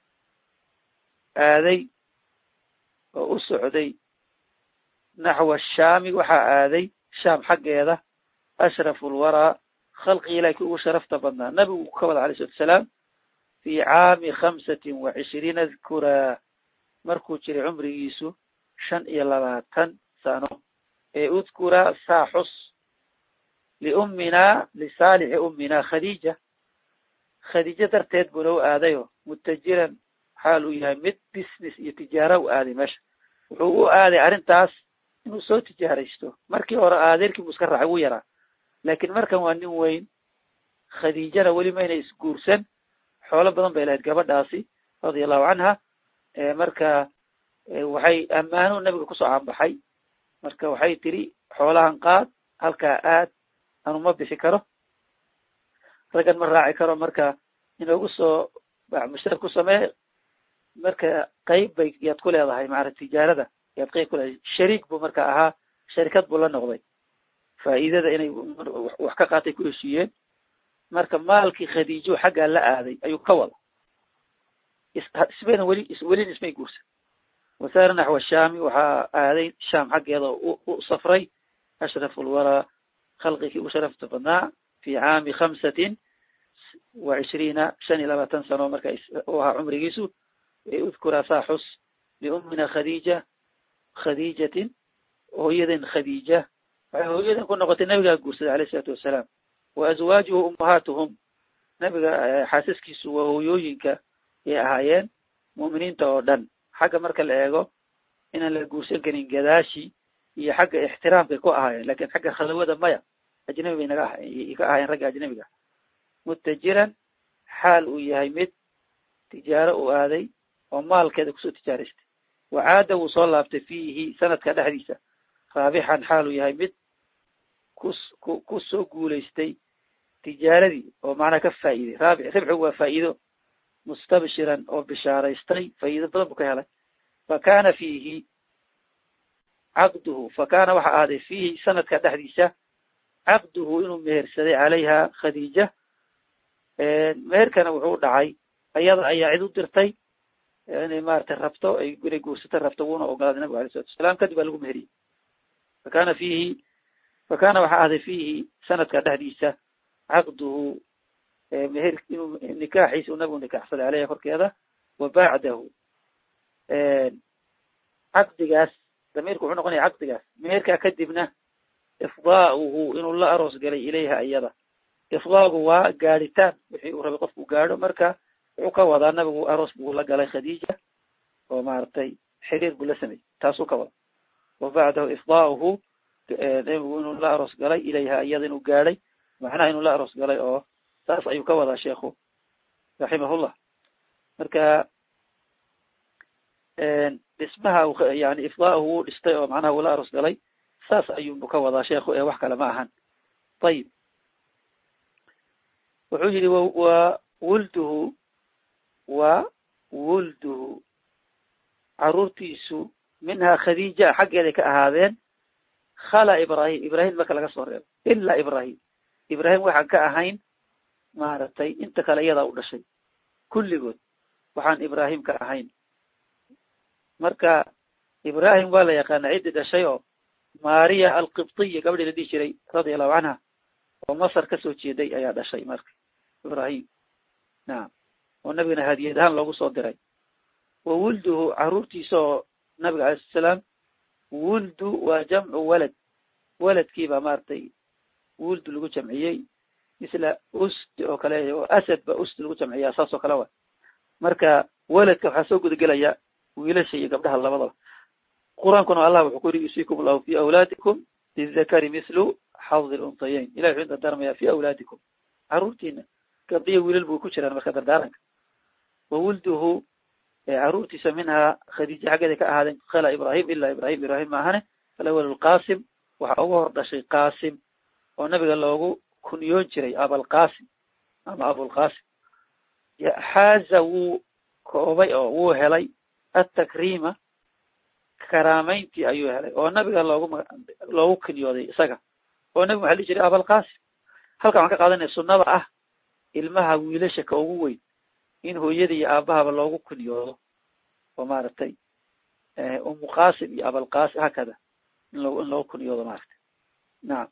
aaday oo u socday naxwa shaami waxaa aaday shaam xaggeeda ashrafu lwaraa khalqi ilahi ki ugu sharafta badnaa nabigu ka wada alayh salatu wasalaam fi caami khamsatin wa cishriina dhkuraa markuu jiray cumrigiisu shan iyo labaatan sano ee udkuraa saa xus liumminaa lisaalixi umminaa khadiija khadiijo darteed buu loo aadayo mutajiran xaal uu yahay mid business iyo tijaara u aaday meesha wuxuu u aaday arrintaas inuu soo tijaaraysto markii hore aadeerkii buu iska raacay wuu yaraa laakiin markan waa nin weyn khadiijana weli mayna isguursan xoolo badan bay lahayd gabadhaasi radia allahu canha marka waxay ammaanuu nabiga kusoo caanbaxay marka waxay tiri xoolahan qaad halkaa aad anu ma bixi karo raggan ma raaci karo marka inoogu soo mushtarak ku samee marka qayb bay yaad ku leedahay maarata tijaarada yaad qayb ku leedahay shariik buu marka ahaa sharikad buu la noqday faa'iidada inay wax ka qaatay ku heshiiyeen marka maalkii khadiijo xaggaa la aaday ayuu ka wada isbayna weli welina ismay guursan wasaara naxwa shaami waxaa aaday shaam xaggeeda u safray ashrafu lwaraa khalqigii u sharafta badnaa fi caami khamsatin wa cishriina shan iyo labaatan sano marka u ahaa cumrigiisu udkura saa xus liummina khadiija khadiijatin hooyaden khadiija waxay hooyaden ku noqotay nabigaa guursaday alayh isalaatu wassalaam wa azwaajuhu ummahaatuhum nabiga xaasaskiisu waa hooyooyinka ay ahaayeen mu'miniinta oo dhan xagga marka la eego inaan la guursan karin gadaashi iyo xagga ixtiraamkay ku ahaayeen lakin xagga khadawada maya ajnabi bay naga ka ahaayeen ragga ajnabiga mutajiran xaal uu yahay mid tijaaro uu aaday oo maalkeeda kusoo tijaaraystay wacaada wuu soo laabtay fiihi sanadka dhexdiisa raabixan xaal uu yahay mid kus ku kusoo guulaystay tijaaradii oo macnaha ka faa'iiday raabic ribxigu waa faa'iido mustabshiran oo bishaaraystay faa'iido badan buu ka helay fakana fiihi caqduhu fakana waxa ahaaday fiihi sanadka dhexdiisa caqduhu inuu mehersaday calayha khadiija meherkana wuxuu dhacay ayada ayaa cid u dirtay inay maaragtay rabto ay inay guursata rabto wuuna ogolaaday nabigu alay salatu wasalaam kadib baa lagu meheriyey fakana fiihi fakana waxa ahday fiihi sanadka dhexdiisa caqduhu meher inuu nikaaxiisa uu nabigu nikaaxsaday caleyha korkeeda wa bacdahu caqdigaas damiirku wuxuu noqonaya caqdigaas meherkaa kadibna ifdaa'uhu inuu la aroos galay ilayha iyada ifdaagu waa gaadhitaan wixii uu rabay qofku gaadho marka wuxuu ka wadaa nabigu aroos buu la galay khadiija oo maaragtay xiriir buu la sameeyey taasuu ka wada wa bacdahu ifdaa'uhu nabigu inuu la aroos galay ilayha iyada inuu gaadhay macnaha inuu la aroos galay oo saas ayuu ka wadaa sheekhu raximahullah marka dhismaha yani ifdaa'uhu wuu dhistay oo macnaha uu la aroos galay saas ayuubu ka wadaa sheekhu ee wax kale ma ahan ayib wuxuu yihi wa wulduhu wa wulduhu caruurtiisu minhaa khadiija xaggeeday ka ahaadeen khala ibrahim ibrahim marka laga soo reebo ilaa ibrahim ibrahim waxaan ka ahayn maaragtay inta kale iyadaa u dhashay kulligood waxaan ibrahim ka ahayn marka ibrahim waa la yaqaana ciddii dhashay oo maria alqibtiya gabadhii la dhihi jiray radia allahu canha oo masar kasoo jeeday ayaa dhashay marka ibrahim nacam oo nabigana hadiyad ahaan loogu soo diray wa wulduhu caruurtiisa oo nabiga alay slat salaam wuldu waa jamcu walad waladkiibaa maaragtay wuldu lagu jamciyey misla ust oo kale oo asad ba ust lagu jamciyaa saas oo kale wa marka waladka waxaa soo gudagelaya wiilasha iyo gabdhaha labadaba qur-aankuna allah wuxuu ku yidhi yusiikum allahu fi awlaadikum lidakari mislu xadi luntayayn ilahi wuxuu dardaarmaya fi awlaadikum caruurtiina gabdhiya wiilal buu ku jiraan marka dardaaranka wa wulduhu caruurtiisa minhaa khadiija xaggeeda ka ahaadeen khala ibrahim ilaa ibrahim ibrahim maahane alawal lqasim waxaa uga hor dhashay qasim oo nabiga loogu kunyoon jiray abalqasim ama abulqasim xaaza wuu koobay oo wuu helay atakriima karaamayntii ayuu helay oo nabiga loogu loogu kunyooday isaga oo nabiga waxa lihi jiray abalqasim halkan waxaan ka qaadanaya sunnada ah ilmaha wiilasha ka ugu weyn in hooyada iyo aabahaba loogu kunyoodo oo maaragtay umu qasim iyo abalqasim hakada in lo in loogu kunyoodo maaragtay nacam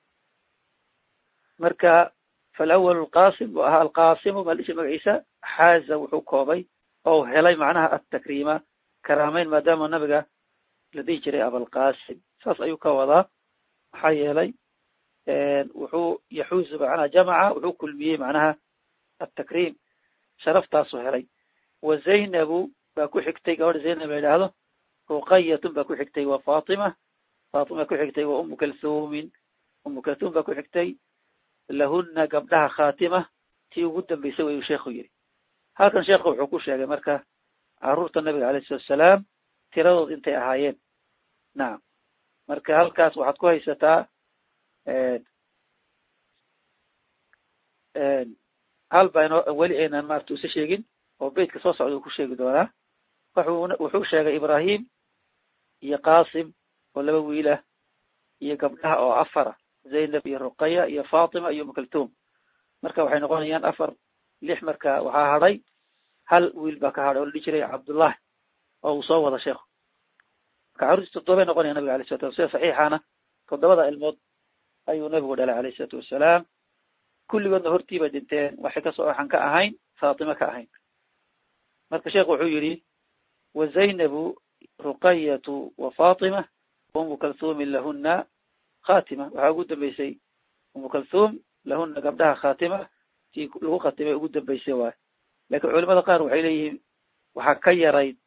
marka falawal lqasim bu ahaa alqasimu malishi magaciisa xaaza wuxuu koobay oo helay macnaha atakriima karaamayn maadaama nabiga la dhihi jiray abalqasim saas ayuu ka wadaa maxaa yeelay wuxuu yaxuuzu macnaha jamaca wuxuu kulmiyey macnaha atakriim sharaftaasu helay wa zaynabu baa ku xigtay gabadha zaynab la yidhaahdo ruqayatun baa ku xigtay wa fatima fatima ku xigtay wa umu kalthumin umu kalthum baa ku xigtay lahuna gabdhaha khatima tii ugu dambaysay wayuu sheekhu yidhi halkan sheekhu wuxuu ku sheegay marka caruurta nabiga alayh salatu asalaam tiradood intay ahaayeen nacam marka halkaas waxaad ku haysataa hal bayno weli aynan maarata usa sheegin oo beytka soo socda uu ku sheegi doonaa wuxuu wuxuu sheegay ibrahim iyo qasim oo laba wiilah iyo gabdhaha oo afara zaynab iyo ruqaya iyo fatima iyo umkalthum marka waxay noqonayaan afar lix marka waxaa hadhay hal wiil baa ka hadhay oo la dhihi jiray cabdullahi oo uu soo wada sheekhu marka carruurtii toddobay noqonaya nabiga alayh salatu wasalam sida saxiixaana toddobada ilmood ayuu nabigu dhalay alayh isalaatu wassalaam kulligoodna hortii bay dhinteen waxay kasoo waxaan ka ahayn fatima ka ahayn marka sheekhu wuxuu yidhi wazaynabu ruqayatu wa fatima umu kalthumin lahuna khatima waxaa ugu dambeysay umu kalthum lahuna gabdhaha khatima tii lagu khatimay ugu dambeysay waayo lakin culimada qaar waxay leeyihiin waxaa ka yarayd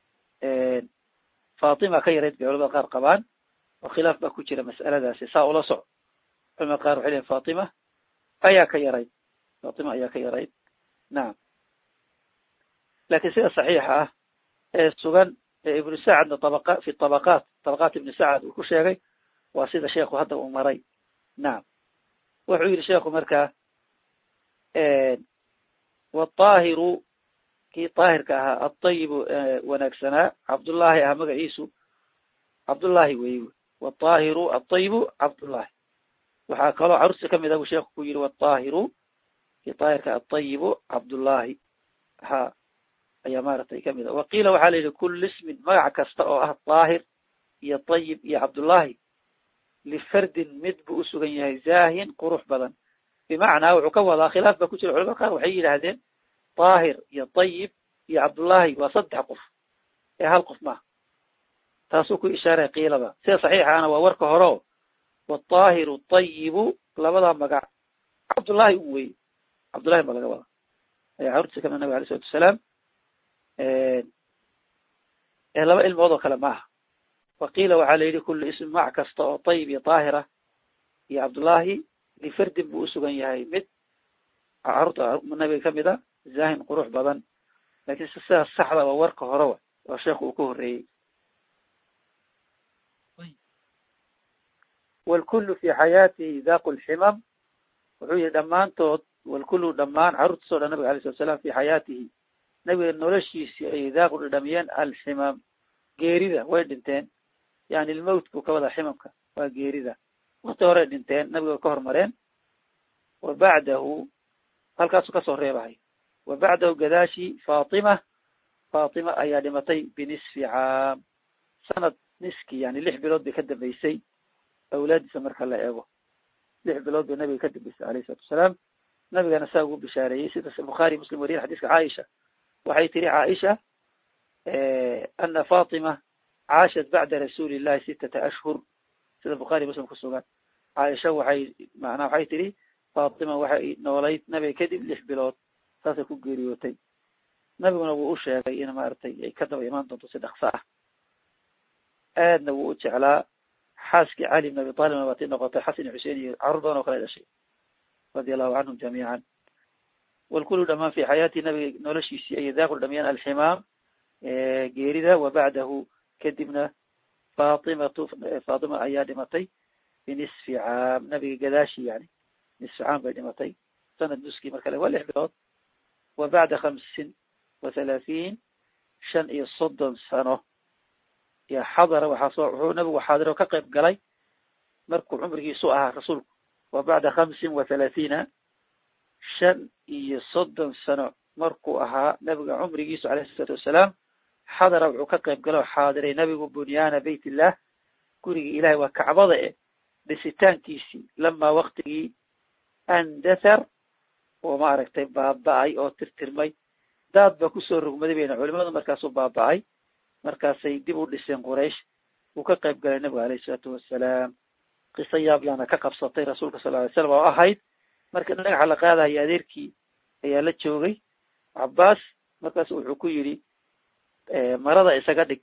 fatima ka yarayd bay culamada qaar qabaan oo khilaaf baa ku jira mas'aladaasi saa ula soc culamada qaar waxay leeyihin fatima ayaa ka yarayd fatima ayaa ka yarayd nacam lakin sida saxiixa ah ee sugan ee ibnu sacadna tabaqa fi tabaqaat tabaqaat ibni sacad uu ku sheegay waa sida sheekhu hadda uu maray nacam wuxuu yidhi sheekhu markaa waطaahiru kii daahirka ahaa alطayibu wanaagsanaa cabdullahi ah magaciisu cabdullahi weyi waطaahiru alطayibu cabdullahi waxaa kaloo caruurta kamid ah buu sheekhu ku yidhi waطaahiru kii daahirka alطayibu cabdullahi ha ayaa maaragtay kamid ah waqiila waxaa la yidhi kul ismin magac kasta oo ah daahir iyo طayib iyo cabdullahi lifardin mid buu usugan yahay zaahin qurux badan bimacnaa wuxuu ka wadaa khilaaf baa ku jira culamada qaar waxay yidhaahdeen daahir iyo طayib iyo cabdullahi waa saddex qof ee hal qof maaha taasuu ku ishaaray kiilada sida saxiixaana waa warka horeo waطaahiru طayibu labada magac cabdullahi u weye cabdullahi baa laga wadaa ayaa carurtiisa kamid nabig alay isalatu wasalaam ee laba ilmood oo kale maaha waqiila waxaa la yidhi kullu ism mac kasta oo طayib iyo daahira iyo cabdullahi lifardin buu usugan yahay mid carurta nabiga kamid a zaahin qurux badan lakin sidaas saxda waa warka hore wa oo sheekhu uu ka horreeyey wاlkulu fi xayaatihi daaqu lximam wuxuu yihi dhammaantood wاlkulu dhamaan carruurtiis o dhan nabiga alay slat slam fi xayaatihi nabiga noloshiisii ayay daaqu dhadhamiyeen alximam geerida way dhinteen yani lmowt buu ka wadaa ximamka waa geerida wakti horey dhinteen nabiga way ka hormareen wa bacdahu halkaasuu kasoo reebahay wa bacdahu gadaashi fatima fatima ayaa dhimatay binisfi caam sanad niski yani lix bilood bay ka dambeysay awlaadiisa marka la eego lix bilood bay nabiga ka dambeysay alayh isalatu wasalaam nabigana saa ugu bishaareeyey sida bukhaari muslim wariyen xadiiska caaisha waxay tiri caaisha ana fatima caashat bacda rasuuli illahi sitata ashhur sida bukhaari muslim ku sugan caaisha waxay macnaa waxay tihi fatima waxay noolayd nabiga kadib lix bilood saasay ku geeriyootay nabiguna wuu u sheegay in maaragtay ay ka daba imaan doonto si dhaqso ah aadna wuu u jeclaa xaaskii cali bn abi talibna waati noqotay xasan iyo xusein iyo carruur badan oo kale dhashay radia allahu canhum jamiican walkulu dhamaan fi xayaati nabiga noloshiisii ayay daaqu dhamiyaan alximaam geerida wa bacdahu kadibna fatimatu fatima ayaa dhimatay binisfi caam nabiga gadaashi yani nisfi caam bay dhimatay sanad nuskii marka le waa lix bilood wa bacda khamsin wa halaaثiin shan iyo soddon sano ya xadara waxaa soo wuxuu nabigu xaadiro ka qayb galay markuu cumrigiisu ahaa rasuulku wa bacda khamsin wa halaaثiina shan iyo soddon sano markuu ahaa nabiga cumrigiisu alayh isalaatu wassalaam xadara wuxuu ka qayb galo xaadiray nabigu bunyaana bayt illah gurigii ilahay waa kacbada e dhisitaankiisii lamaa waktigii andathar oo maaragtay baaba-ay oo tirtirmay daad baa kusoo rogmaday bayna culimadu markaasuu baaba-ay markaasay dib u dhiseen quraysh wuu ka qayb galay nabigu alayh isalaatu wassalaam qiso yaablaana ka qabsatay rasuulka sal ly slam oo ahayd marka dhagaxa la qaadayo adeerkii ayaa la joogay cabbaas markaasu wuxuu ku yidhi marada isaga dhig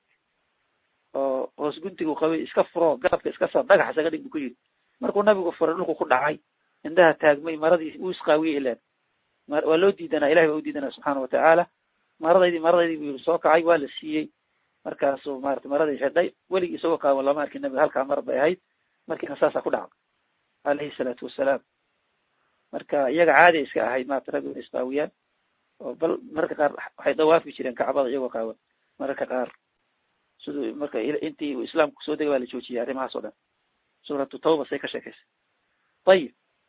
oo hoos guntigu qabay iska furo garabka iska saar dhagax isaga dhig buu ku yidhi markuu nabigu furay dhulku ku dhacay indhaha taagmay maradii uu isqaawiyey ileen waa loo diidanaa ilahay baa u diidanaa subxaana watacaala maradaydii maradaydii buu yidhi soo kacay waa la siiyey markaasuu maarata maradii xidhay weligii isagoo qaawan lama arkin nabiga halkaa mar bay ahayd markiina saasaa ku dhacday alayhi salaatu wassalaam marka iyaga caadi iska ahayd maarata raggu inay isqaawiyaan oo bal mararka qaar waxay dawaafi jireen kacbada iyagoo qaawan mararka qaar siduu marka intii uu islaamku soo degay baa la joojiyay arrimahaas oo dhan suuratu tawba say ka sheekaysay ayib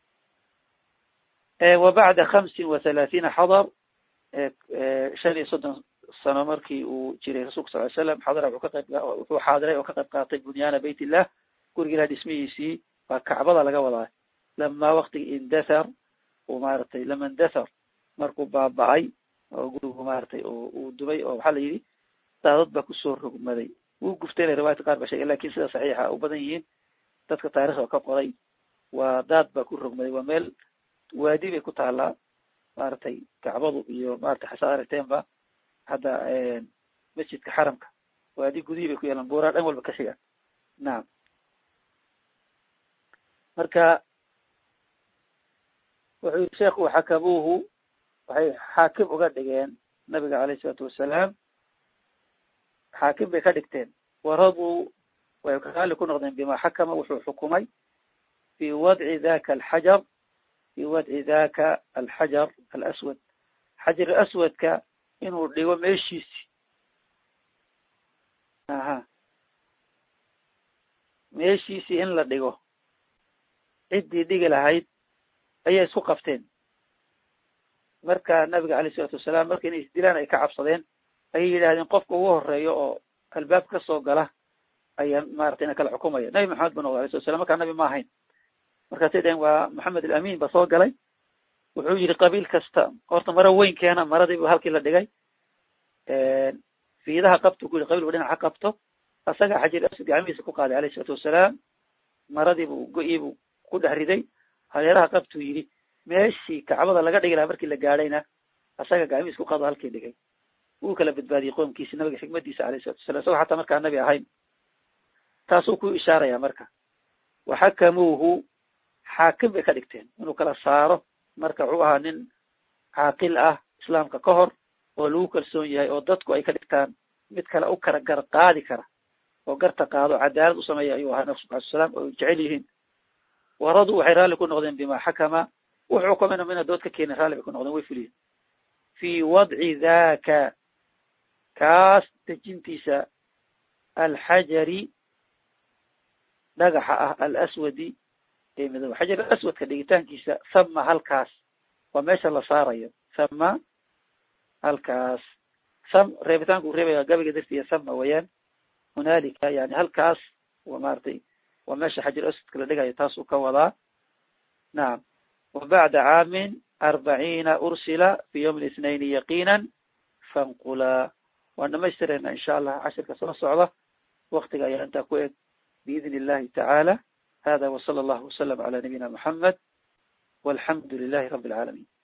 وبعد خمس وثلاثين حضر شن iyo soddon sano markii uu jiray rasuulka sal ly slam xadara wuxuu ka qayb wuxuu xaadiray oo ka qayb qaatay bunyaana bayt illah guriga ilaah dhismihiisii waa kacbada laga wadaa lamaa waktigii indathar uu maaratay lama indathar markuu baaba'ay oo gurigu maaratay uu dumay oo waxaa la yidhi daadad baa kusoo rogmaday wuu guftayna riwaayadka qaar ba sheegay lakin sida saxiixa u badan yihiin dadka taarikhda ka qoray waa daad baa ku rogmaday waa meel waadi bay ku taalaa maaratay kacbadu iyo maratay xasaad aragteenba hadda masjidka xaramka waadi gudihii bay ku yeelaan buuraa dhan walba ka xiga nacam marka wuxuu yidhi sheekhu xakamuuhu waxay xaakim uga dhigeen nabiga alayh isalaatu wassalaam xaakim bay ka dhigteen waraduu way raalli ku noqdeen bima xakama wuxuu xukumay fi wadci daka alxajar fi wadci daka alxajar alaswad xajar aswadka inuu dhigo meeshiisi aha meeshiisii in la dhigo ciddii dhigi lahayd ayay isku qabteen marka nabiga alayh isalaatu wassalaam marka inay isdilaan ay ka cabsadeen ayay yidhahdeen qofka ugu horeeyo oo albaab ka soo gala ayaa maratay ina kala xukumaya nabi maxamed bu noqday alay slat slam markaa nabi ma ahayn markaasay dhaheen waa maxamed alamin ba soo galay wuxuu yidhi qabiil kasta horta maro weyn keena maradii bu halkii la dhigay fiidaha qabto ku yidhi qabiil bu dhinac ha qabto asaga xajar aswad gacmihiisa ku qaaday alayh isalaatu wassalaam maradii bu go-ii bu ku dhex riday hareeraha qabtuu yidhi meeshii kacbada laga dhigi lahaa markii la gaadhayna asaga gacmihiisa ku qaado halkii dhigay wuu kala badbaadiyey qoomkiisi nabiga xikmadiisa alayh isalatu wasalam isagoo xataa markaa nabi ahayn taasuu ku ishaaraya marka waxakamuuhu xaakim bay ka dhigteen inuu kala saaro marka wuxuu ahaa nin caaqil ah islaamka ka hor oo lagu kalsoon yahay oo dadku ay ka dhigtaan mid kale u kala gar qaadi kara oo garta qaado cadaalad u sameeya ayuu ahaa nabig sal ly slam oo jecel yihiin waradu waxay raalli ku noqdeen bima xakama wuxuu xukumana mina dood ka keenin raalli bay ku noqdeen way fuliyeen fi wadci daka kaas dejintiisa alxajari dhagaxa ah alaswadi ee midow xajar aswadka dhigitaankiisa thama halkaas waa meesha la saarayo thama halkaas tham reebitaanku reebaya gabiga dartiya thama wayaan hunaalika yani halkaas wa maratay waa meesha xajar aswadka la dhigayo taasuu ka wadaa nacam wabacda caamin arbaciina ursila fi yawmi الاثnaini yaqiina fanqulaa waan dhamaystirayna insha allah cashirka soo socda waktiga ayaa intaa ku eg biidn illahi tacaala hada wsala allahu wasalam cala nabiyina muxamed walxamdu lilahi rabi اlcaalamiin